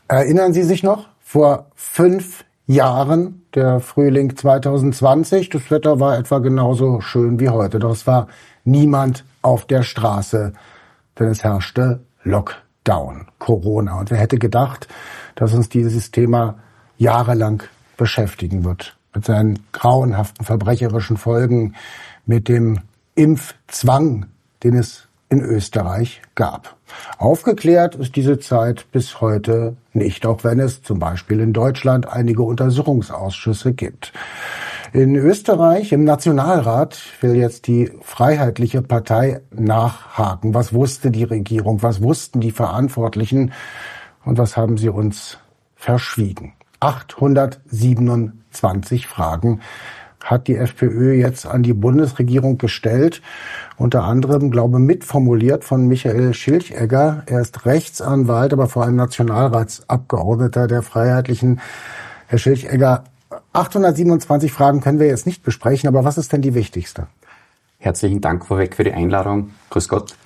Erinnern Sie sich noch? Vor 5 Jahren, der Frühling 2020, das Wetter war etwa genauso schön wie heute. Doch es war niemand auf der Straße, denn es herrschte Lockdown, Corona. Und wer hätte gedacht, dass uns dieses Thema jahrelang beschäftigen wird. Mit seinen grauenhaften, verbrecherischen Folgen, mit dem Impfzwang, den es in Österreich gab. Aufgeklärt ist diese Zeit bis heute nicht, auch wenn es zum Beispiel in Deutschland einige Untersuchungsausschüsse gibt. In Österreich, im Nationalrat, will jetzt die Freiheitliche Partei nachhaken. Was wusste die Regierung? Was wussten die Verantwortlichen? Und was haben sie uns verschwiegen? 827 Fragen hat die FPÖ jetzt an die Bundesregierung gestellt. Unter anderem, glaube ich, mitformuliert von Michael Schilchegger. Er ist Rechtsanwalt, aber vor allem Nationalratsabgeordneter der Freiheitlichen. Herr Schilchegger, 827 Fragen können wir jetzt nicht besprechen, aber was ist denn die wichtigste? Herzlichen Dank vorweg für die Einladung. Grüß Gott.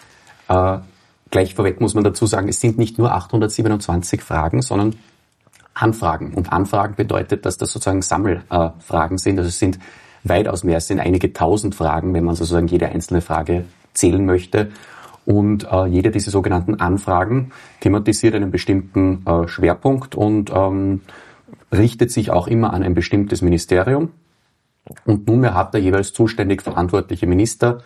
Gleich vorweg muss man dazu sagen, es sind nicht nur 827 Fragen, sondern Anfragen. Und Anfragen bedeutet, dass das sozusagen Sammelfragen sind. Also es sind weitaus mehr, es sind einige tausend Fragen, wenn man sozusagen jede einzelne Frage zählen möchte. Und jede dieser sogenannten Anfragen thematisiert einen bestimmten Schwerpunkt und richtet sich auch immer an ein bestimmtes Ministerium. Und nunmehr hat der jeweils zuständig verantwortliche Minister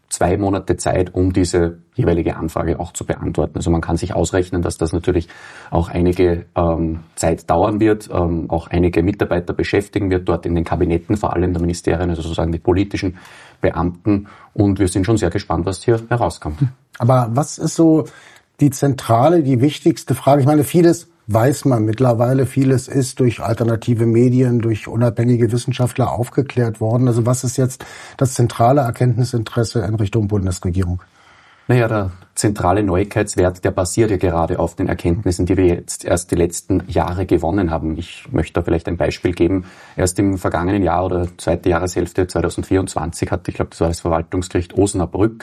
2 Monate Zeit, um diese jeweilige Anfrage auch zu beantworten. Also man kann sich ausrechnen, dass das natürlich auch einige Zeit dauern wird, auch einige Mitarbeiter beschäftigen wird, dort in den Kabinetten, vor allem der Ministerien, also sozusagen die politischen Beamten. Und wir sind schon sehr gespannt, was hier herauskommt. Aber was ist so die zentrale, die wichtigste Frage? Ich meine, vieles weiß man mittlerweile, vieles ist durch alternative Medien, durch unabhängige Wissenschaftler aufgeklärt worden. Also was ist jetzt das zentrale Erkenntnisinteresse in Richtung Bundesregierung? Naja, der zentrale Neuigkeitswert, der basiert ja gerade auf den Erkenntnissen, die wir jetzt erst die letzten Jahre gewonnen haben. Ich möchte da vielleicht ein Beispiel geben. Erst im vergangenen Jahr oder zweite Jahreshälfte 2024 hat, ich glaube, das war das Verwaltungsgericht Osnabrück,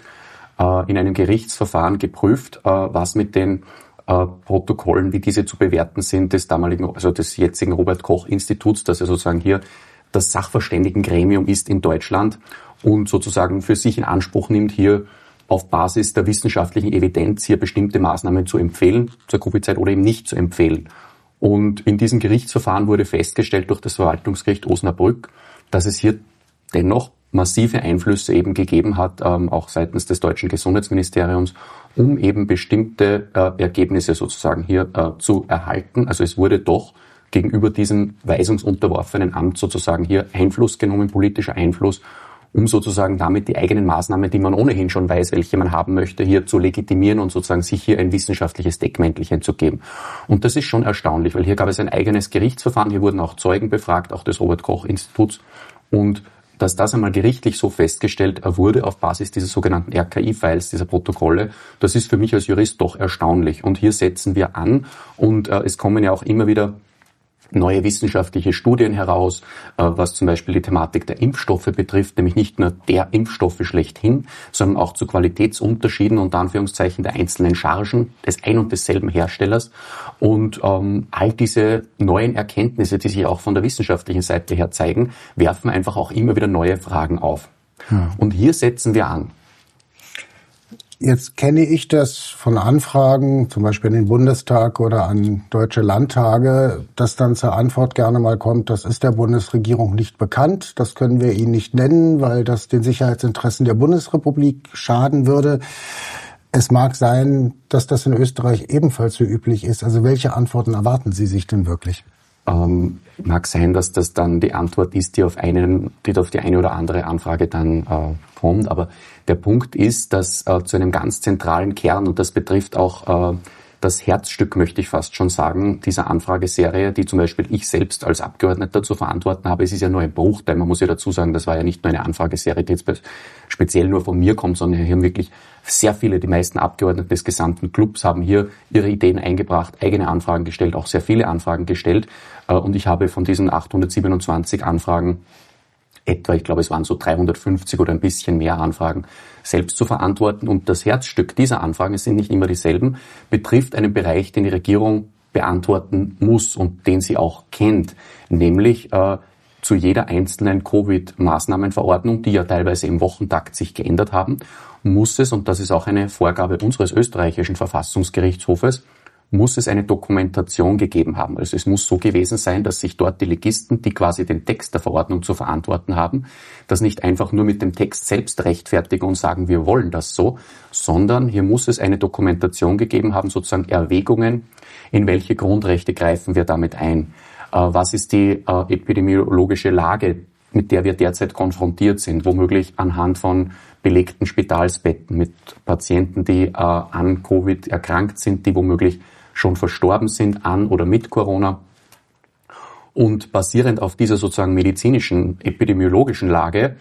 in einem Gerichtsverfahren geprüft, was mit den Protokollen, wie diese zu bewerten sind, des jetzigen Robert-Koch-Instituts, das ja sozusagen hier das Sachverständigengremium ist in Deutschland und sozusagen für sich in Anspruch nimmt, hier auf Basis der wissenschaftlichen Evidenz hier bestimmte Maßnahmen zu empfehlen zur Covid-Zeit oder eben nicht zu empfehlen. Und in diesem Gerichtsverfahren wurde festgestellt durch das Verwaltungsgericht Osnabrück, dass es hier dennoch massive Einflüsse eben gegeben hat, auch seitens des deutschen Gesundheitsministeriums, um eben bestimmte Ergebnisse sozusagen hier zu erhalten. Also es wurde doch gegenüber diesem weisungsunterworfenen Amt sozusagen hier Einfluss genommen, politischer Einfluss, um sozusagen damit die eigenen Maßnahmen, die man ohnehin schon weiß, welche man haben möchte, hier zu legitimieren und sozusagen sich hier ein wissenschaftliches Deckmäntelchen zu geben. Und das ist schon erstaunlich, weil hier gab es ein eigenes Gerichtsverfahren, hier wurden auch Zeugen befragt, auch des Robert-Koch-Instituts, und dass das einmal gerichtlich so festgestellt wurde auf Basis dieser sogenannten RKI-Files, dieser Protokolle, das ist für mich als Jurist doch erstaunlich. Und hier setzen wir an und es kommen ja auch immer wieder neue wissenschaftliche Studien heraus, was zum Beispiel die Thematik der Impfstoffe betrifft, nämlich nicht nur der Impfstoffe schlechthin, sondern auch zu Qualitätsunterschieden unter Anführungszeichen der einzelnen Chargen des ein und desselben Herstellers. Und all diese neuen Erkenntnisse, die sich auch von der wissenschaftlichen Seite her zeigen, werfen einfach auch immer wieder neue Fragen auf. Ja. Und hier setzen wir an. Jetzt kenne ich das von Anfragen, zum Beispiel in den Bundestag oder an deutsche Landtage, dass dann zur Antwort gerne mal kommt, das ist der Bundesregierung nicht bekannt, das können wir Ihnen nicht nennen, weil das den Sicherheitsinteressen der Bundesrepublik schaden würde. Es mag sein, dass das in Österreich ebenfalls so üblich ist. Also welche Antworten erwarten Sie sich denn wirklich? Mag sein, dass das dann die Antwort ist, die auf die eine oder andere Anfrage dann kommt. Aber der Punkt ist, dass zu einem ganz zentralen Kern, und das betrifft auch das Herzstück, möchte ich fast schon sagen, dieser Anfrageserie, die zum Beispiel ich selbst als Abgeordneter zu verantworten habe. Es ist ja nur ein Bruchteil. Man muss ja dazu sagen, das war ja nicht nur eine Anfrageserie, die jetzt speziell nur von mir kommt, sondern hier haben wirklich sehr viele, die meisten Abgeordneten des gesamten Clubs haben hier ihre Ideen eingebracht, eigene Anfragen gestellt, auch sehr viele Anfragen gestellt. Und ich habe von diesen 827 Anfragen etwa, ich glaube, es waren so 350 oder ein bisschen mehr Anfragen selbst zu verantworten. Und das Herzstück dieser Anfragen, es sind nicht immer dieselben, betrifft einen Bereich, den die Regierung beantworten muss und den sie auch kennt, nämlich zu jeder einzelnen Covid-Maßnahmenverordnung, die ja teilweise im Wochentakt sich geändert haben, muss es, und das ist auch eine Vorgabe unseres österreichischen Verfassungsgerichtshofes, muss es eine Dokumentation gegeben haben. Also es muss so gewesen sein, dass sich dort die Legisten, die quasi den Text der Verordnung zu verantworten haben, das nicht einfach nur mit dem Text selbst rechtfertigen und sagen, wir wollen das so, sondern hier muss es eine Dokumentation gegeben haben, sozusagen Erwägungen, in welche Grundrechte greifen wir damit ein. Was ist die epidemiologische Lage, mit der wir derzeit konfrontiert sind, womöglich anhand von belegten Spitalsbetten mit Patienten, die an Covid erkrankt sind, die womöglich schon verstorben sind an oder mit Corona. Und basierend auf dieser sozusagen medizinischen, epidemiologischen Lage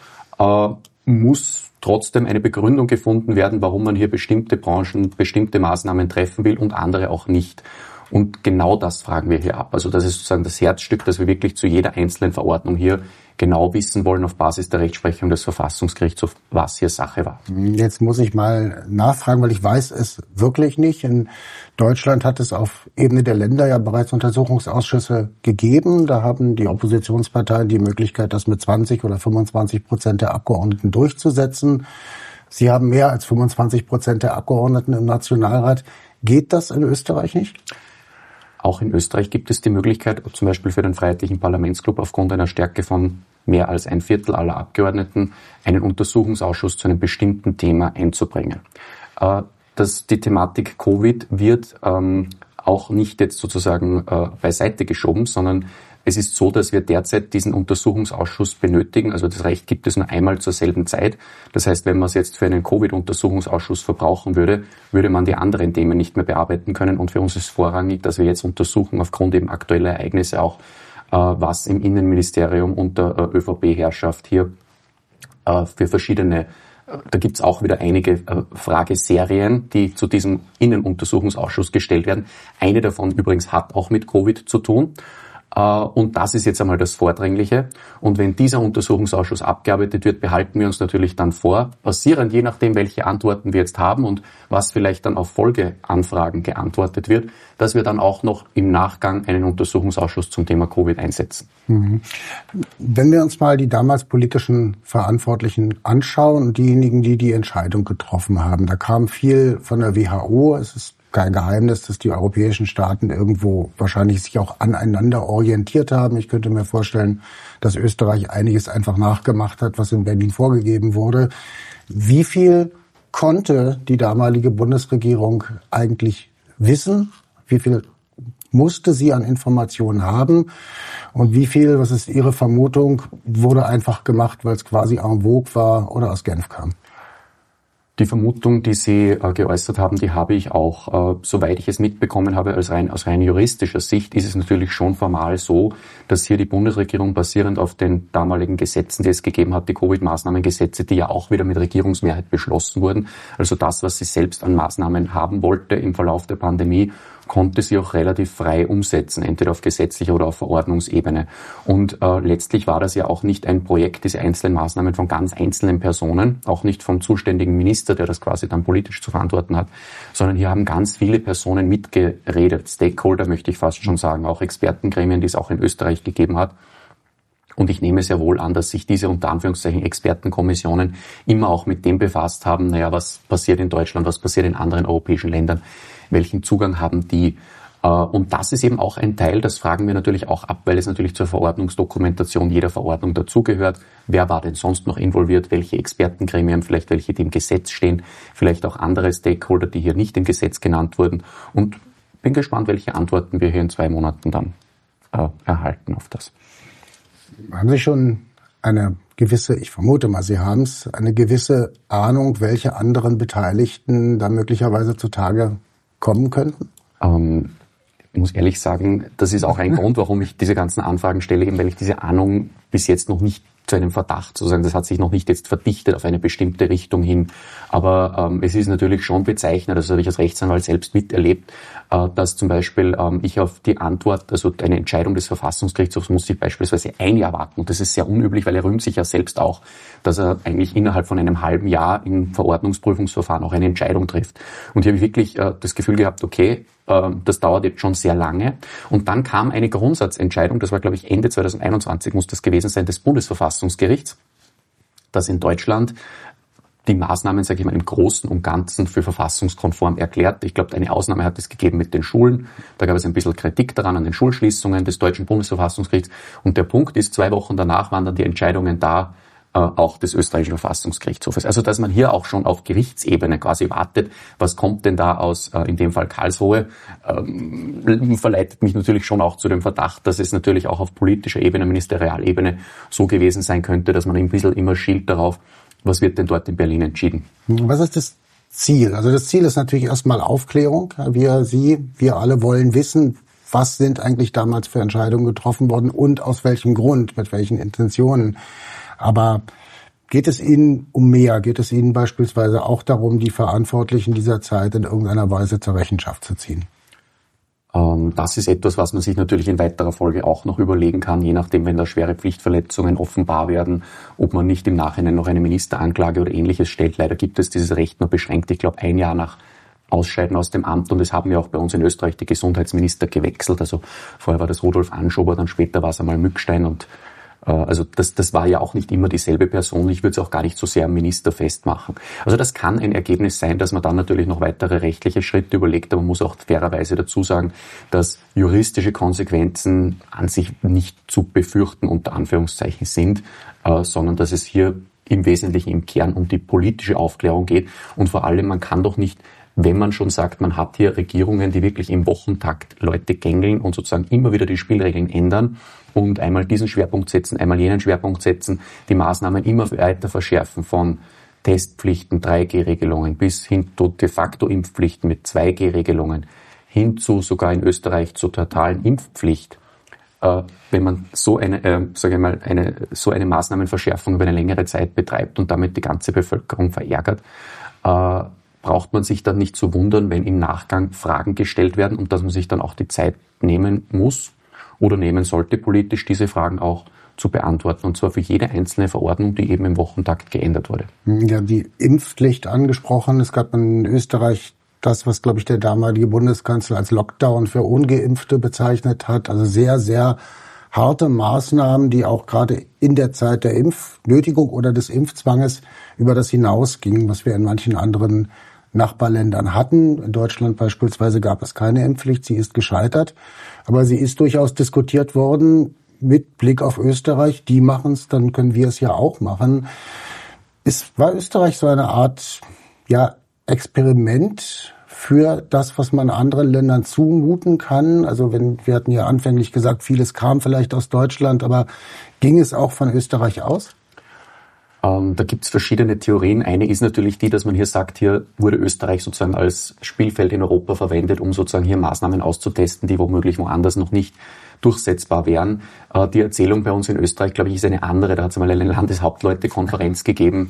muss trotzdem eine Begründung gefunden werden, warum man hier bestimmte Branchen, bestimmte Maßnahmen treffen will und andere auch nicht. Und genau das fragen wir hier ab. Also das ist sozusagen das Herzstück, dass wir wirklich zu jeder einzelnen Verordnung hier genau wissen wollen auf Basis der Rechtsprechung des Verfassungsgerichtshofs, was hier Sache war. Jetzt muss ich mal nachfragen, weil ich weiß es wirklich nicht. In Deutschland hat es auf Ebene der Länder ja bereits Untersuchungsausschüsse gegeben. Da haben die Oppositionsparteien die Möglichkeit, das mit 20 oder 25% der Abgeordneten durchzusetzen. Sie haben mehr als 25% der Abgeordneten im Nationalrat. Geht das in Österreich nicht? Auch in Österreich gibt es die Möglichkeit, zum Beispiel für den Freiheitlichen Parlamentsclub aufgrund einer Stärke von mehr als 1/4 aller Abgeordneten einen Untersuchungsausschuss zu einem bestimmten Thema einzubringen. Die Thematik Covid wird auch nicht jetzt sozusagen beiseite geschoben, sondern es ist so, dass wir derzeit diesen Untersuchungsausschuss benötigen. Also das Recht gibt es nur einmal zur selben Zeit. Das heißt, wenn man es jetzt für einen Covid-Untersuchungsausschuss verbrauchen würde, würde man die anderen Themen nicht mehr bearbeiten können. Und für uns ist vorrangig, dass wir jetzt untersuchen, aufgrund eben aktueller Ereignisse auch, was im Innenministerium unter ÖVP-Herrschaft hier für verschiedene, da gibt es auch wieder einige Frageserien, die zu diesem Innenuntersuchungsausschuss gestellt werden. Eine davon übrigens hat auch mit Covid zu tun. Und das ist jetzt einmal das Vordringliche. Und wenn dieser Untersuchungsausschuss abgearbeitet wird, behalten wir uns natürlich dann vor, basierend je nachdem, welche Antworten wir jetzt haben und was vielleicht dann auf Folgeanfragen geantwortet wird, dass wir dann auch noch im Nachgang einen Untersuchungsausschuss zum Thema Covid einsetzen. Wenn wir uns mal die damals politischen Verantwortlichen anschauen und diejenigen, die die Entscheidung getroffen haben, da kam viel von der WHO. Es ist kein Geheimnis, dass die europäischen Staaten irgendwo wahrscheinlich sich auch aneinander orientiert haben. Ich könnte mir vorstellen, dass Österreich einiges einfach nachgemacht hat, was in Berlin vorgegeben wurde. Wie viel konnte die damalige Bundesregierung eigentlich wissen? Wie viel musste sie an Informationen haben? Und wie viel, was ist Ihre Vermutung, wurde einfach gemacht, weil es quasi en vogue war oder aus Genf kam? Die Vermutung, die Sie geäußert haben, die habe ich auch. Soweit ich es mitbekommen habe, aus rein juristischer Sicht, ist es natürlich schon formal so, dass hier die Bundesregierung basierend auf den damaligen Gesetzen, die es gegeben hat, die Covid-Maßnahmengesetze, die ja auch wieder mit Regierungsmehrheit beschlossen wurden, also das, was sie selbst an Maßnahmen haben wollte im Verlauf der Pandemie, konnte sie auch relativ frei umsetzen, entweder auf gesetzlicher oder auf Verordnungsebene. Und letztlich war das ja auch nicht ein Projekt, diese einzelnen Maßnahmen von ganz einzelnen Personen, auch nicht vom zuständigen Minister, der das quasi dann politisch zu verantworten hat, sondern hier haben ganz viele Personen mitgeredet. Stakeholder möchte ich fast schon sagen, auch Expertengremien, die es auch in Österreich gegeben hat. Und ich nehme sehr wohl an, dass sich diese unter Anführungszeichen Expertenkommissionen immer auch mit dem befasst haben, was passiert in Deutschland, was passiert in anderen europäischen Ländern, welchen Zugang haben die. Und das ist eben auch ein Teil, das fragen wir natürlich auch ab, weil es natürlich zur Verordnungsdokumentation jeder Verordnung dazugehört. Wer war denn sonst noch involviert? Welche Expertengremien, vielleicht welche, die im Gesetz stehen, vielleicht auch andere Stakeholder, die hier nicht im Gesetz genannt wurden. Und bin gespannt, welche Antworten wir hier in 2 Monaten dann erhalten auf das. Haben Sie schon eine gewisse, ich vermute mal, Sie haben es, eine gewisse Ahnung, welche anderen Beteiligten da möglicherweise zutage kommen könnten? Ich muss ehrlich sagen, das ist auch ein Grund, warum ich diese ganzen Anfragen stelle, eben weil ich diese Ahnung bis jetzt noch nicht zu einem Verdacht sozusagen. Das hat sich noch nicht jetzt verdichtet auf eine bestimmte Richtung hin. Aber es ist natürlich schon bezeichnend, das habe ich als Rechtsanwalt selbst miterlebt, dass zum Beispiel ich auf die Antwort, also eine Entscheidung des Verfassungsgerichtshofs muss ich beispielsweise ein Jahr warten. Und das ist sehr unüblich, weil er rühmt sich ja selbst auch, dass er eigentlich innerhalb von einem halben Jahr im Verordnungsprüfungsverfahren auch eine Entscheidung trifft. Und hier habe ich wirklich das Gefühl gehabt, okay, das dauert jetzt schon sehr lange. Und dann kam eine Grundsatzentscheidung, das war, glaube ich, Ende 2021 muss das gewesen sein, des Bundesverfassungsgerichts, das in Deutschland die Maßnahmen, sage ich mal, im Großen und Ganzen für verfassungskonform erklärt. Ich glaube, eine Ausnahme hat es gegeben mit den Schulen. Da gab es ein bisschen Kritik daran an den Schulschließungen des deutschen Bundesverfassungsgerichts. Und der Punkt ist, 2 Wochen danach waren dann die Entscheidungen da, auch des österreichischen Verfassungsgerichtshofes. Also dass man hier auch schon auf Gerichtsebene quasi wartet, was kommt denn da aus, in dem Fall Karlsruhe, verleitet mich natürlich schon auch zu dem Verdacht, dass es natürlich auch auf politischer Ebene, Ministerialebene so gewesen sein könnte, dass man ein bisschen immer schielt darauf, was wird denn dort in Berlin entschieden. Was ist das Ziel? Also das Ziel ist natürlich erstmal Aufklärung. Wir alle wollen wissen, was sind eigentlich damals für Entscheidungen getroffen worden und aus welchem Grund, mit welchen Intentionen. Aber geht es Ihnen um mehr? Geht es Ihnen beispielsweise auch darum, die Verantwortlichen dieser Zeit in irgendeiner Weise zur Rechenschaft zu ziehen? Das ist etwas, was man sich natürlich in weiterer Folge auch noch überlegen kann, je nachdem, wenn da schwere Pflichtverletzungen offenbar werden, ob man nicht im Nachhinein noch eine Ministeranklage oder Ähnliches stellt. Leider gibt es dieses Recht nur beschränkt, ich glaube, 1 Jahr nach Ausscheiden aus dem Amt, und es haben ja auch bei uns in Österreich die Gesundheitsminister gewechselt. Also vorher war das Rudolf Anschober, dann später war es einmal Mückstein, und also das war ja auch nicht immer dieselbe Person. Ich würde es auch gar nicht so sehr am Minister festmachen. Also das kann ein Ergebnis sein, dass man dann natürlich noch weitere rechtliche Schritte überlegt, aber man muss auch fairerweise dazu sagen, dass juristische Konsequenzen an sich nicht zu befürchten unter Anführungszeichen sind, sondern dass es hier im Wesentlichen im Kern um die politische Aufklärung geht. Und vor allem, man kann doch nicht, wenn man schon sagt, man hat hier Regierungen, die wirklich im Wochentakt Leute gängeln und sozusagen immer wieder die Spielregeln ändern und einmal diesen Schwerpunkt setzen, einmal jenen Schwerpunkt setzen, die Maßnahmen immer weiter verschärfen, von Testpflichten, 3G-Regelungen bis hin zu de facto Impfpflichten mit 2G-Regelungen, hin zu sogar in Österreich zur totalen Impfpflicht. Wenn man so eine Maßnahmenverschärfung über eine längere Zeit betreibt und damit die ganze Bevölkerung verärgert, braucht man sich dann nicht zu wundern, wenn im Nachgang Fragen gestellt werden, und dass man sich dann auch die Zeit nehmen muss oder nehmen sollte, politisch diese Fragen auch zu beantworten, und zwar für jede einzelne Verordnung, die eben im Wochentakt geändert wurde. Ja, die Impfpflicht angesprochen. Es gab in Österreich das, was, glaube ich, der damalige Bundeskanzler als Lockdown für Ungeimpfte bezeichnet hat. Also sehr, sehr harte Maßnahmen, die auch gerade in der Zeit der Impfnötigung oder des Impfzwanges über das hinausgingen, was wir in manchen anderen Nachbarländern hatten. In Deutschland beispielsweise gab es keine Impfpflicht, sie ist gescheitert. Aber sie ist durchaus diskutiert worden mit Blick auf Österreich. Die machen es, dann können wir es ja auch machen. War Österreich so eine Art Experiment für das, was man anderen Ländern zumuten kann? Also wir hatten ja anfänglich gesagt, vieles kam vielleicht aus Deutschland, aber ging es auch von Österreich aus? Da gibt es verschiedene Theorien. Eine ist natürlich die, dass man hier sagt, hier wurde Österreich sozusagen als Spielfeld in Europa verwendet, um sozusagen hier Maßnahmen auszutesten, die womöglich woanders noch nicht durchsetzbar wären. Die Erzählung bei uns in Österreich, glaube ich, ist eine andere. Da hat es mal eine Landeshauptleutekonferenz gegeben,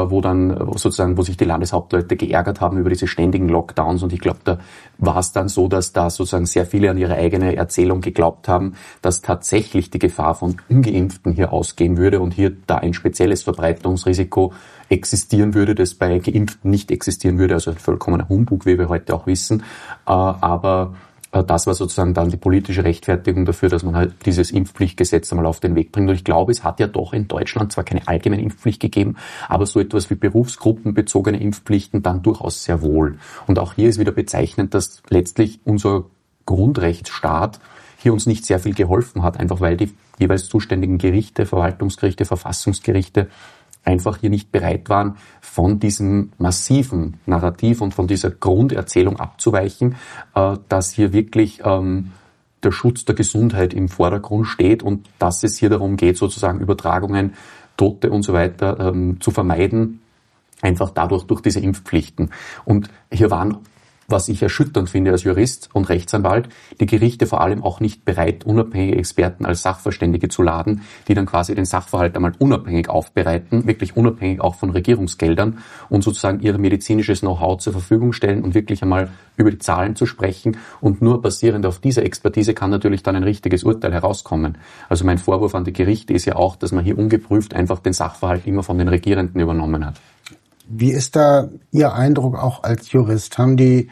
wo sich die Landeshauptleute geärgert haben über diese ständigen Lockdowns. Und ich glaube, da war es dann so, dass da sozusagen sehr viele an ihre eigene Erzählung geglaubt haben, dass tatsächlich die Gefahr von Ungeimpften hier ausgehen würde und hier da ein spezielles Verbreitungsrisiko existieren würde, das bei Geimpften nicht existieren würde. Also ein vollkommener Humbug, wie wir heute auch wissen. Aber das war sozusagen dann die politische Rechtfertigung dafür, dass man halt dieses Impfpflichtgesetz einmal auf den Weg bringt. Und ich glaube, es hat ja doch in Deutschland zwar keine allgemeine Impfpflicht gegeben, aber so etwas wie berufsgruppenbezogene Impfpflichten dann durchaus sehr wohl. Und auch hier ist wieder bezeichnend, dass letztlich unser Grundrechtsstaat hier uns nicht sehr viel geholfen hat, einfach weil die jeweils zuständigen Gerichte, Verwaltungsgerichte, Verfassungsgerichte einfach hier nicht bereit waren, von diesem massiven Narrativ und von dieser Grunderzählung abzuweichen, dass hier wirklich der Schutz der Gesundheit im Vordergrund steht und dass es hier darum geht, sozusagen Übertragungen, Tote und so weiter zu vermeiden, einfach dadurch durch diese Impfpflichten. Und hier waren was ich erschütternd finde als Jurist und Rechtsanwalt, die Gerichte vor allem auch nicht bereit, unabhängige Experten als Sachverständige zu laden, die dann quasi den Sachverhalt einmal unabhängig aufbereiten, wirklich unabhängig auch von Regierungsgeldern und sozusagen ihr medizinisches Know-how zur Verfügung stellen und wirklich einmal über die Zahlen zu sprechen. Und nur basierend auf dieser Expertise kann natürlich dann ein richtiges Urteil herauskommen. Also mein Vorwurf an die Gerichte ist ja auch, dass man hier ungeprüft einfach den Sachverhalt immer von den Regierenden übernommen hat. Wie ist da Ihr Eindruck auch als Jurist? Haben die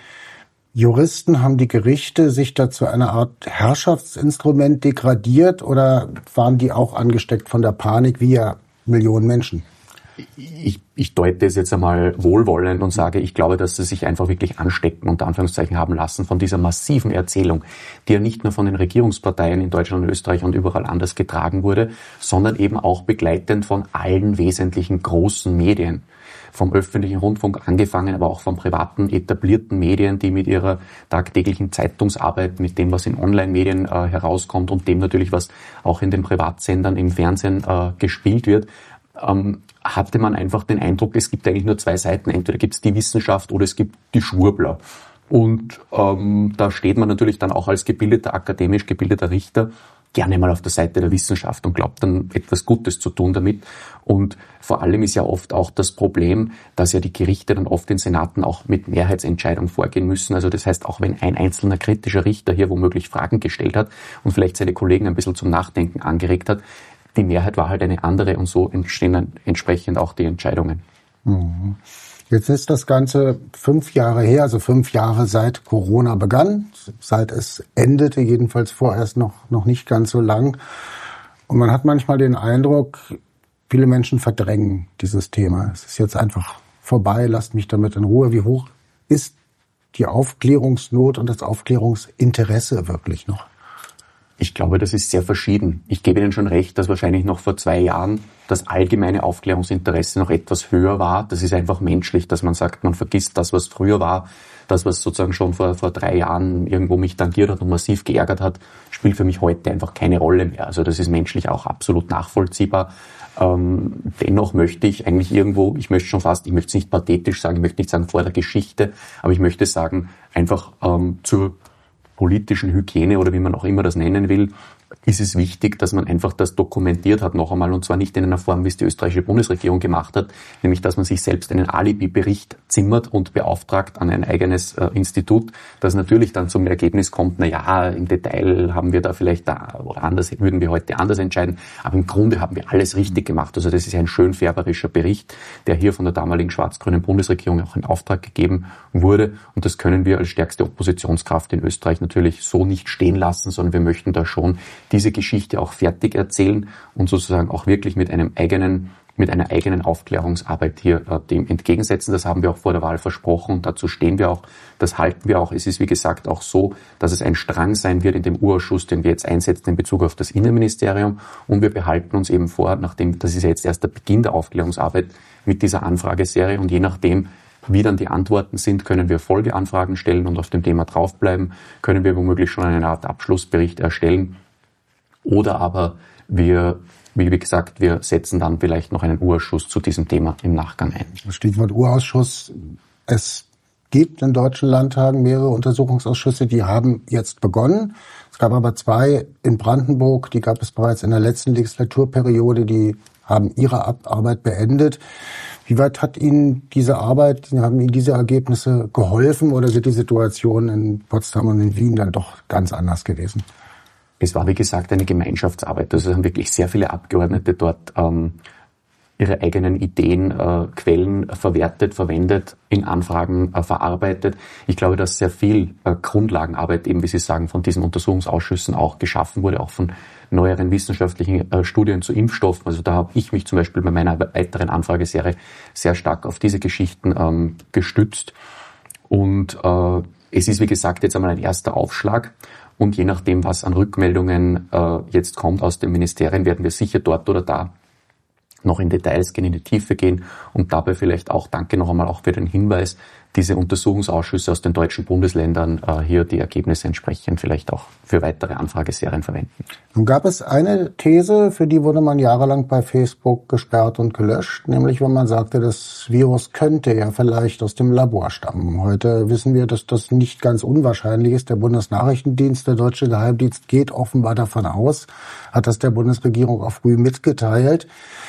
Gerichte sich da zu einer Art Herrschaftsinstrument degradiert oder waren die auch angesteckt von der Panik wie ja Millionen Menschen? Ich deute es jetzt einmal wohlwollend und sage, ich glaube, dass sie sich einfach wirklich anstecken, unter Anführungszeichen, haben lassen von dieser massiven Erzählung, die ja nicht nur von den Regierungsparteien in Deutschland und Österreich und überall anders getragen wurde, sondern eben auch begleitend von allen wesentlichen großen Medien. Vom öffentlichen Rundfunk angefangen, aber auch von privaten, etablierten Medien, die mit ihrer tagtäglichen Zeitungsarbeit, mit dem, was in Online-Medien herauskommt und dem natürlich, was auch in den Privatsendern im Fernsehen gespielt wird, hatte man einfach den Eindruck, es gibt eigentlich nur zwei Seiten. Entweder gibt es die Wissenschaft oder es gibt die Schwurbler. Und da steht man natürlich dann auch als akademisch gebildeter Richter gerne mal auf der Seite der Wissenschaft und glaubt dann etwas Gutes zu tun damit. Und vor allem ist ja oft auch das Problem, dass ja die Gerichte dann oft in Senaten auch mit Mehrheitsentscheidung vorgehen müssen. Also das heißt, auch wenn ein einzelner kritischer Richter hier womöglich Fragen gestellt hat und vielleicht seine Kollegen ein bisschen zum Nachdenken angeregt hat, die Mehrheit war halt eine andere und so entstehen dann entsprechend auch die Entscheidungen. Mhm. Jetzt ist das Ganze 5 Jahre her, also 5 Jahre seit Corona begann, seit es endete, jedenfalls vorerst noch nicht ganz so lang. Und man hat manchmal den Eindruck, viele Menschen verdrängen dieses Thema. Es ist jetzt einfach vorbei, lasst mich damit in Ruhe. Wie hoch ist die Aufklärungsnot und das Aufklärungsinteresse wirklich noch? Ich glaube, das ist sehr verschieden. Ich gebe Ihnen schon recht, dass wahrscheinlich noch vor 2 Jahren das allgemeine Aufklärungsinteresse noch etwas höher war. Das ist einfach menschlich, dass man sagt, man vergisst das, was früher war. Das, was sozusagen schon vor 3 Jahren irgendwo mich tangiert hat und massiv geärgert hat, spielt für mich heute einfach keine Rolle mehr. Also das ist menschlich auch absolut nachvollziehbar. Dennoch möchte ich eigentlich irgendwo, ich möchte es nicht pathetisch sagen, ich möchte nicht sagen vor der Geschichte, aber ich möchte sagen, einfach zur politischen Hygiene oder wie man auch immer das nennen will, ist es wichtig, dass man einfach das dokumentiert hat noch einmal und zwar nicht in einer Form, wie es die österreichische Bundesregierung gemacht hat, nämlich dass man sich selbst einen Alibi-Bericht zimmert und beauftragt an ein eigenes Institut, das natürlich dann zum Ergebnis kommt, na ja, im Detail haben wir da vielleicht oder anders, würden wir heute anders entscheiden, aber im Grunde haben wir alles richtig gemacht. Also das ist ein schön färberischer Bericht, der hier von der damaligen schwarz-grünen Bundesregierung auch in Auftrag gegeben wurde und das können wir als stärkste Oppositionskraft in Österreich natürlich so nicht stehen lassen, sondern wir möchten da schon diese Geschichte auch fertig erzählen und sozusagen auch wirklich mit einer eigenen Aufklärungsarbeit hier dem entgegensetzen. Das haben wir auch vor der Wahl versprochen und dazu stehen wir auch, das halten wir auch. Es ist wie gesagt auch so, dass es ein Strang sein wird in dem Urausschuss, den wir jetzt einsetzen in Bezug auf das Innenministerium und wir behalten uns eben vor, nachdem, das ist ja jetzt erst der Beginn der Aufklärungsarbeit mit dieser Anfrageserie und je nachdem, wie dann die Antworten sind, können wir Folgeanfragen stellen und auf dem Thema draufbleiben, können wir womöglich schon eine Art Abschlussbericht erstellen. Oder aber wir setzen dann vielleicht noch einen Urausschuss zu diesem Thema im Nachgang ein. Stichwort Urausschuss. Es gibt in deutschen Landtagen mehrere Untersuchungsausschüsse, die haben jetzt begonnen. Es gab aber 2 in Brandenburg, die gab es bereits in der letzten Legislaturperiode, die haben ihre Arbeit beendet. Wie weit hat Ihnen diese Arbeit, haben Ihnen diese Ergebnisse geholfen oder sind die Situationen in Potsdam und in Wien dann doch ganz anders gewesen? Es war, wie gesagt, eine Gemeinschaftsarbeit. Also haben wirklich sehr viele Abgeordnete dort ihre eigenen Ideen, Quellen verwertet, verwendet, in Anfragen verarbeitet. Ich glaube, dass sehr viel Grundlagenarbeit, eben wie Sie sagen, von diesen Untersuchungsausschüssen auch geschaffen wurde, auch von neueren wissenschaftlichen Studien zu Impfstoffen. Also da habe ich mich zum Beispiel bei meiner weiteren Anfrageserie sehr stark auf diese Geschichten gestützt. Und es ist, wie gesagt, jetzt einmal ein erster Aufschlag. Und je nachdem, was an Rückmeldungen jetzt kommt aus den Ministerien, werden wir sicher dort oder da noch in Details gehen, in die Tiefe gehen und dabei vielleicht auch, danke noch einmal auch für den Hinweis, diese Untersuchungsausschüsse aus den deutschen Bundesländern hier die Ergebnisse entsprechend vielleicht auch für weitere Anfrageserien verwenden. Nun gab es eine These, für die wurde man jahrelang bei Facebook gesperrt und gelöscht, nämlich wenn man sagte, das Virus könnte ja vielleicht aus dem Labor stammen. Heute wissen wir, dass das nicht ganz unwahrscheinlich ist. Der Bundesnachrichtendienst, der deutsche Geheimdienst geht offenbar davon aus, hat das der Bundesregierung auch früh mitgeteilt.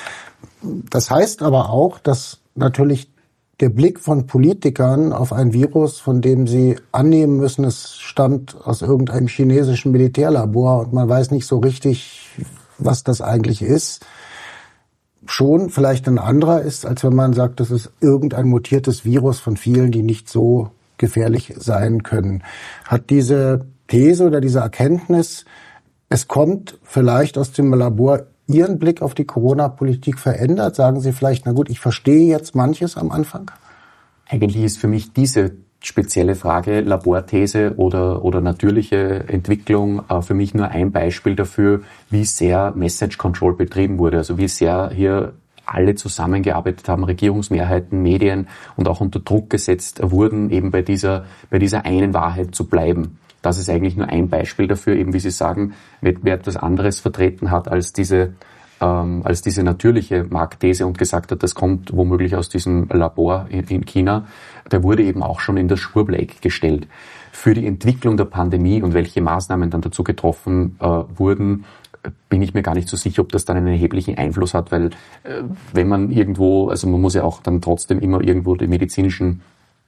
Das heißt aber auch, dass natürlich der Blick von Politikern auf ein Virus, von dem sie annehmen müssen, es stammt aus irgendeinem chinesischen Militärlabor und man weiß nicht so richtig, was das eigentlich ist, schon vielleicht ein anderer ist, als wenn man sagt, das ist irgendein mutiertes Virus von vielen, die nicht so gefährlich sein können. Hat diese These oder diese Erkenntnis, es kommt vielleicht aus dem Labor, Ihren Blick auf die Corona-Politik verändert? Sagen Sie vielleicht, na gut, ich verstehe jetzt manches am Anfang? Eigentlich ist für mich diese spezielle Frage, Laborthese oder natürliche Entwicklung, für mich nur ein Beispiel dafür, wie sehr Message Control betrieben wurde. Also wie sehr hier alle zusammengearbeitet haben, Regierungsmehrheiten, Medien und auch unter Druck gesetzt wurden, eben bei dieser einen Wahrheit zu bleiben. Das ist eigentlich nur ein Beispiel dafür, eben wie Sie sagen, wer etwas anderes vertreten hat als diese natürliche Marktthese und gesagt hat, das kommt womöglich aus diesem Labor in China, der wurde eben auch schon in das Schwurbleck gestellt. Für die Entwicklung der Pandemie und welche Maßnahmen dann dazu getroffen wurden, bin ich mir gar nicht so sicher, ob das dann einen erheblichen Einfluss hat, weil wenn man irgendwo, also man muss ja auch dann trotzdem immer irgendwo die medizinischen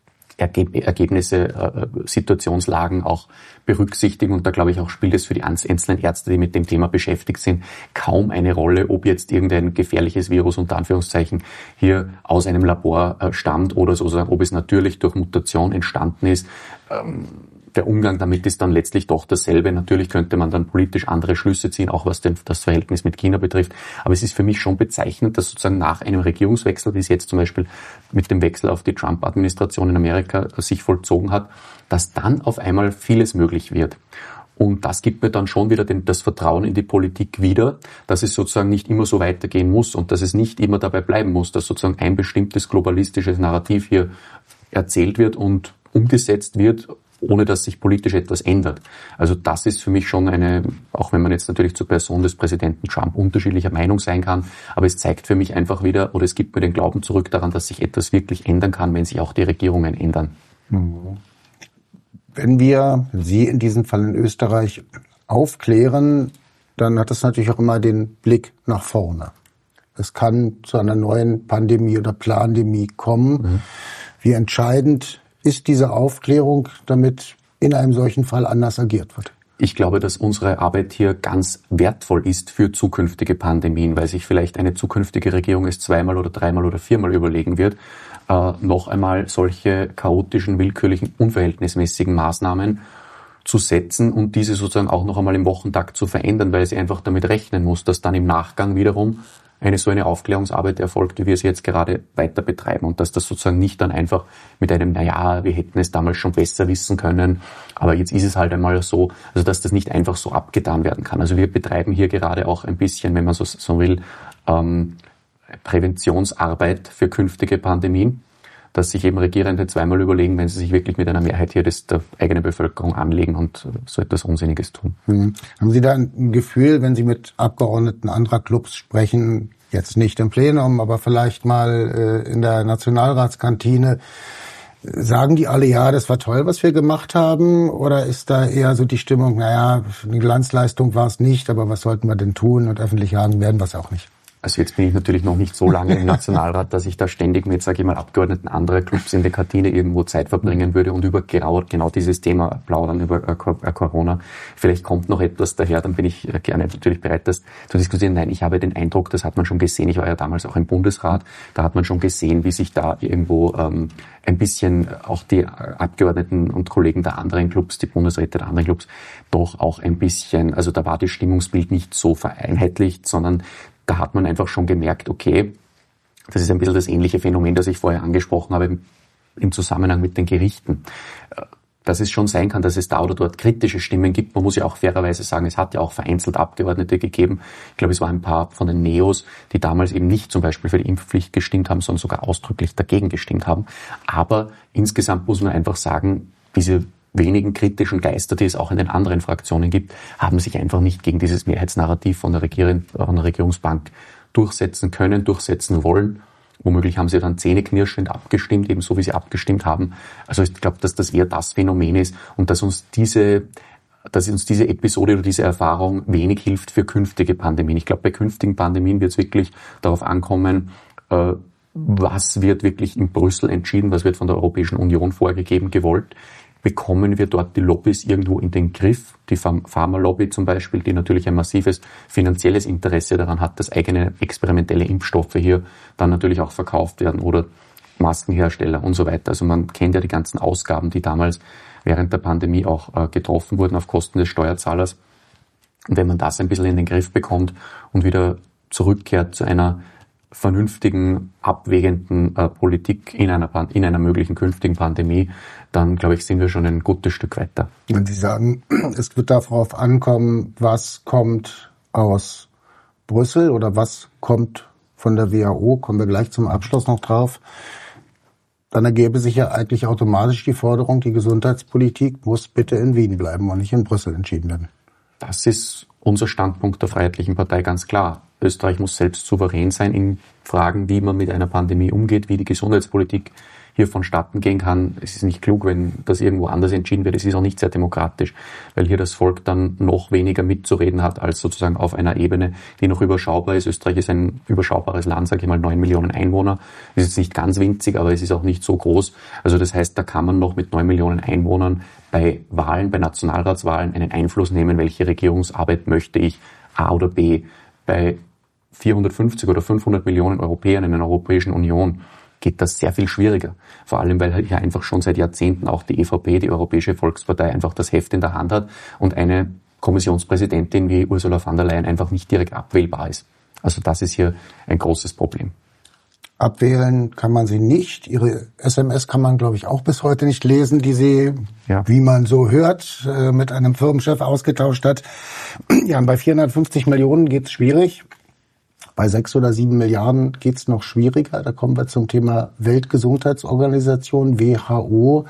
Ergebnisse, Situationslagen auch berücksichtigen. Und da glaube ich auch spielt es für die einzelnen Ärzte, die mit dem Thema beschäftigt sind, kaum eine Rolle, ob jetzt irgendein gefährliches Virus unter Anführungszeichen hier aus einem Labor stammt oder sozusagen, ob es natürlich durch Mutation entstanden ist. Der Umgang damit ist dann letztlich doch dasselbe. Natürlich könnte man dann politisch andere Schlüsse ziehen, auch was das Verhältnis mit China betrifft. Aber es ist für mich schon bezeichnend, dass sozusagen nach einem Regierungswechsel, wie es jetzt zum Beispiel mit dem Wechsel auf die Trump-Administration in Amerika sich vollzogen hat, dass dann auf einmal vieles möglich wird. Und das gibt mir dann schon wieder das Vertrauen in die Politik wieder, dass es sozusagen nicht immer so weitergehen muss und dass es nicht immer dabei bleiben muss, dass sozusagen ein bestimmtes globalistisches Narrativ hier erzählt wird und umgesetzt wird, ohne dass sich politisch etwas ändert. Also das ist für mich schon auch wenn man jetzt natürlich zur Person des Präsidenten Trump unterschiedlicher Meinung sein kann, aber es zeigt für mich einfach wieder, oder es gibt mir den Glauben zurück daran, dass sich etwas wirklich ändern kann, wenn sich auch die Regierungen ändern. Wenn wir Sie in diesem Fall in Österreich aufklären, dann hat das natürlich auch immer den Blick nach vorne. Es kann zu einer neuen Pandemie oder Plandemie kommen. Wie entscheidend ist diese Aufklärung, damit in einem solchen Fall anders agiert wird? Ich glaube, dass unsere Arbeit hier ganz wertvoll ist für zukünftige Pandemien, weil sich vielleicht eine zukünftige Regierung es 2-mal oder 3-mal oder 4-mal überlegen wird, noch einmal solche chaotischen, willkürlichen, unverhältnismäßigen Maßnahmen zu setzen und diese sozusagen auch noch einmal im Wochentakt zu verändern, weil sie einfach damit rechnen muss, dass dann im Nachgang wiederum so eine Aufklärungsarbeit erfolgt, wie wir sie jetzt gerade weiter betreiben und dass das sozusagen nicht dann einfach mit einem, wir hätten es damals schon besser wissen können, aber jetzt ist es halt einmal so, also dass das nicht einfach so abgetan werden kann. Also wir betreiben hier gerade auch ein bisschen, wenn man so will, Präventionsarbeit für künftige Pandemien, dass sich eben Regierende 2-mal überlegen, wenn sie sich wirklich mit einer Mehrheit hier der eigenen Bevölkerung anlegen und so etwas Unsinniges tun. Haben Sie da ein Gefühl, wenn Sie mit Abgeordneten anderer Clubs sprechen, jetzt nicht im Plenum, aber vielleicht mal in der Nationalratskantine, sagen die alle, ja, das war toll, was wir gemacht haben? Oder ist da eher so die Stimmung, eine Glanzleistung war es nicht, aber was sollten wir denn tun? Und öffentlich sagen werden wir es auch nicht. Also jetzt bin ich natürlich noch nicht so lange im Nationalrat, dass ich da ständig mit, Abgeordneten anderer Clubs in der Kantine irgendwo Zeit verbringen würde und über genau dieses Thema plaudern, über Corona. Vielleicht kommt noch etwas daher, dann bin ich gerne natürlich bereit, das zu diskutieren. Nein, ich habe den Eindruck, das hat man schon gesehen, ich war ja damals auch im Bundesrat, da hat man schon gesehen, wie sich da irgendwo ein bisschen auch die Abgeordneten und Kollegen der anderen Clubs, die Bundesräte der anderen Clubs, doch auch ein bisschen, also da war das Stimmungsbild nicht so vereinheitlicht, sondern da hat man einfach schon gemerkt, okay, das ist ein bisschen das ähnliche Phänomen, das ich vorher angesprochen habe im Zusammenhang mit den Gerichten. dass es schon sein kann, dass es da oder dort kritische Stimmen gibt. Man muss ja auch fairerweise sagen, es hat ja auch vereinzelt Abgeordnete gegeben. Ich glaube, es waren ein paar von den Neos, die damals eben nicht zum Beispiel für die Impfpflicht gestimmt haben, sondern sogar ausdrücklich dagegen gestimmt haben. Aber insgesamt muss man einfach sagen, diese wenigen kritischen Geister, die es auch in den anderen Fraktionen gibt, haben sich einfach nicht gegen dieses Mehrheitsnarrativ von der Regierungsbank durchsetzen können, durchsetzen wollen. Womöglich haben sie dann zähneknirschend abgestimmt, ebenso wie sie abgestimmt haben. Also ich glaube, dass das eher das Phänomen ist und dass uns diese Episode oder diese Erfahrung wenig hilft für künftige Pandemien. Ich glaube, bei künftigen Pandemien wird es wirklich darauf ankommen, was wird wirklich in Brüssel entschieden, was wird von der Europäischen Union vorgegeben, gewollt. Bekommen wir dort die Lobbys irgendwo in den Griff? Die Pharma-Lobby zum Beispiel, die natürlich ein massives finanzielles Interesse daran hat, dass eigene experimentelle Impfstoffe hier dann natürlich auch verkauft werden oder Maskenhersteller und so weiter. Also man kennt ja die ganzen Ausgaben, die damals während der Pandemie auch getroffen wurden auf Kosten des Steuerzahlers. Und wenn man das ein bisschen in den Griff bekommt und wieder zurückkehrt zu einer vernünftigen, abwägenden Politik in einer möglichen künftigen Pandemie, dann, glaube ich, sind wir schon ein gutes Stück weiter. Wenn Sie sagen, es wird darauf ankommen, was kommt aus Brüssel oder was kommt von der WHO, kommen wir gleich zum Abschluss noch drauf, dann ergäbe sich ja eigentlich automatisch die Forderung, die Gesundheitspolitik muss bitte in Wien bleiben und nicht in Brüssel entschieden werden. Das ist unser Standpunkt der Freiheitlichen Partei ganz klar. Österreich muss selbst souverän sein in Fragen, wie man mit einer Pandemie umgeht, wie die Gesundheitspolitik hier vonstatten gehen kann. Es ist nicht klug, wenn das irgendwo anders entschieden wird. Es ist auch nicht sehr demokratisch, weil hier das Volk dann noch weniger mitzureden hat, als sozusagen auf einer Ebene, die noch überschaubar ist. Österreich ist ein überschaubares Land, sage ich mal, 9 Millionen Einwohner. Es ist nicht ganz winzig, aber es ist auch nicht so groß. Also das heißt, da kann man noch mit 9 Millionen Einwohnern bei Wahlen, bei Nationalratswahlen einen Einfluss nehmen, welche Regierungsarbeit möchte ich, A oder B. Bei 450 oder 500 Millionen Europäern in einer Europäischen Union geht das sehr viel schwieriger. Vor allem, weil hier einfach schon seit Jahrzehnten auch die EVP, die Europäische Volkspartei, einfach das Heft in der Hand hat und eine Kommissionspräsidentin wie Ursula von der Leyen einfach nicht direkt abwählbar ist. Also das ist hier ein großes Problem. Abwählen kann man sie nicht. Ihre SMS kann man, glaube ich, auch bis heute nicht lesen, die sie, wie man so hört, mit einem Firmenchef ausgetauscht hat. Ja, bei 450 Millionen geht's schwierig. Bei 6 oder 7 Milliarden geht's noch schwieriger. Da kommen wir zum Thema Weltgesundheitsorganisation, WHO.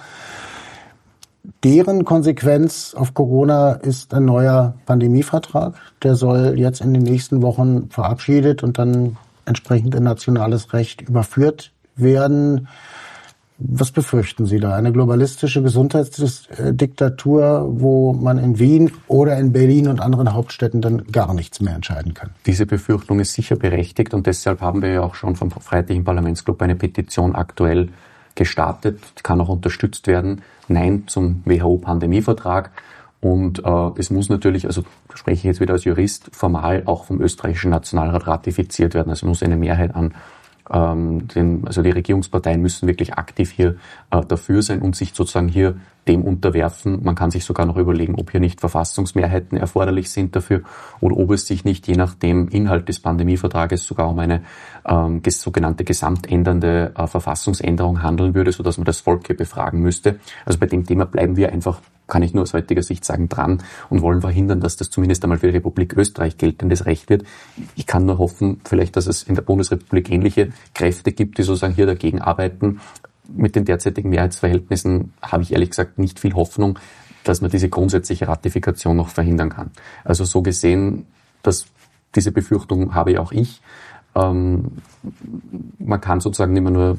Deren Konsequenz auf Corona ist ein neuer Pandemievertrag. Der soll jetzt in den nächsten Wochen verabschiedet und dann entsprechend in nationales Recht überführt werden. Was befürchten Sie da? Eine globalistische Gesundheitsdiktatur, wo man in Wien oder in Berlin und anderen Hauptstädten dann gar nichts mehr entscheiden kann? Diese Befürchtung ist sicher berechtigt und deshalb haben wir ja auch schon vom Freiheitlichen Parlamentsclub eine Petition aktuell gestartet. Die kann auch unterstützt werden. Nein zum WHO-Pandemievertrag. Und es muss natürlich, also spreche ich jetzt wieder als Jurist, formal auch vom österreichischen Nationalrat ratifiziert werden. Also muss eine Mehrheit an also die Regierungsparteien müssen wirklich aktiv hier dafür sein und sich sozusagen hier dem unterwerfen. Man kann sich sogar noch überlegen, ob hier nicht Verfassungsmehrheiten erforderlich sind dafür oder ob es sich nicht je nach dem Inhalt des Pandemievertrages sogar um eine sogenannte gesamtändernde Verfassungsänderung handeln würde, sodass man das Volk hier befragen müsste. Also bei dem Thema bleiben wir einfach, kann ich nur aus heutiger Sicht sagen, dran und wollen verhindern, dass das zumindest einmal für die Republik Österreich geltendes Recht wird. Ich kann nur hoffen, vielleicht, dass es in der Bundesrepublik ähnliche Kräfte gibt, die sozusagen hier dagegen arbeiten. Mit den derzeitigen Mehrheitsverhältnissen habe ich ehrlich gesagt nicht viel Hoffnung, dass man diese grundsätzliche Ratifikation noch verhindern kann. Also so gesehen, diese Befürchtung habe auch ich. Man kann sozusagen immer nur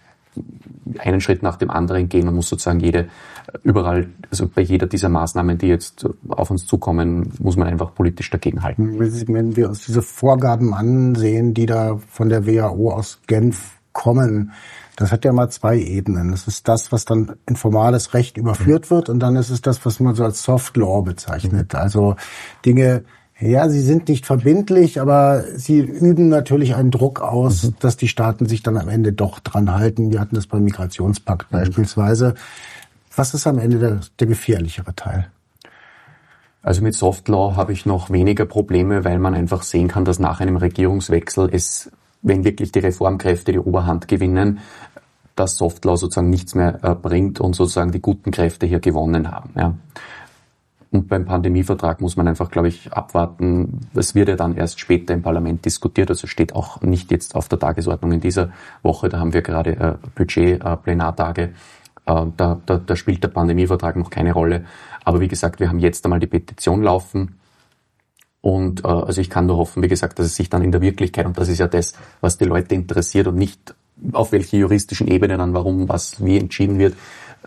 einen Schritt nach dem anderen gehen und muss sozusagen also bei jeder dieser Maßnahmen, die jetzt auf uns zukommen, muss man einfach politisch dagegenhalten. Wenn wir uns diese Vorgaben ansehen, die da von der WHO aus Genf kommen, das hat ja mal 2 Ebenen. Das ist das, was dann in formales Recht überführt wird und dann ist es das, was man so als Soft Law bezeichnet. Also Dinge, ja, sie sind nicht verbindlich, aber sie üben natürlich einen Druck aus, dass die Staaten sich dann am Ende doch dran halten. Wir hatten das beim Migrationspakt beispielsweise. Was ist am Ende der gefährlichere Teil? Also mit Soft Law habe ich noch weniger Probleme, weil man einfach sehen kann, dass nach einem Regierungswechsel wenn wirklich die Reformkräfte die Oberhand gewinnen, dass Softlaw sozusagen nichts mehr bringt und sozusagen die guten Kräfte hier gewonnen haben. Ja. Und beim Pandemievertrag muss man einfach, glaube ich, abwarten. Es wird ja dann erst später im Parlament diskutiert, also steht auch nicht jetzt auf der Tagesordnung in dieser Woche. Da haben wir gerade Budget-Plenartage. Da spielt der Pandemievertrag noch keine Rolle. Aber wie gesagt, wir haben jetzt einmal die Petition laufen. Und also ich kann nur hoffen, wie gesagt, dass es sich dann in der Wirklichkeit, und das ist ja das, was die Leute interessiert und nicht auf welche juristischen Ebene dann warum, was, wie entschieden wird.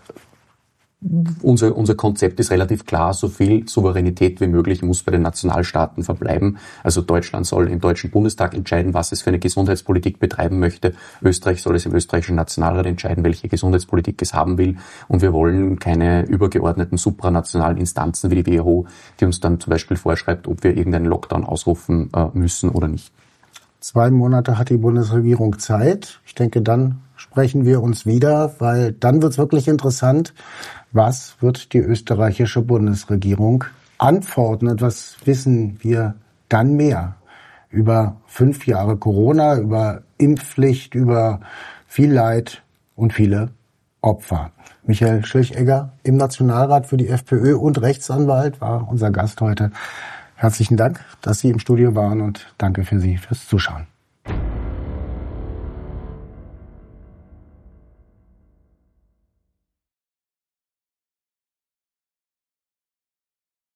Unser Konzept ist relativ klar, so viel Souveränität wie möglich muss bei den Nationalstaaten verbleiben. Also Deutschland soll im Deutschen Bundestag entscheiden, was es für eine Gesundheitspolitik betreiben möchte. Österreich soll es im österreichischen Nationalrat entscheiden, welche Gesundheitspolitik es haben will. Und wir wollen keine übergeordneten supranationalen Instanzen wie die WHO, die uns dann zum Beispiel vorschreibt, ob wir irgendeinen Lockdown ausrufen müssen oder nicht. 2 Monate hat die Bundesregierung Zeit. Ich denke, dann sprechen wir uns wieder, weil dann wird es wirklich interessant, was wird die österreichische Bundesregierung antworten und was wissen wir dann mehr über 5 Jahre Corona, über Impfpflicht, über viel Leid und viele Opfer. Michael Schilchegger im Nationalrat für die FPÖ und Rechtsanwalt war unser Gast heute. Herzlichen Dank, dass Sie im Studio waren und danke für Sie fürs Zuschauen.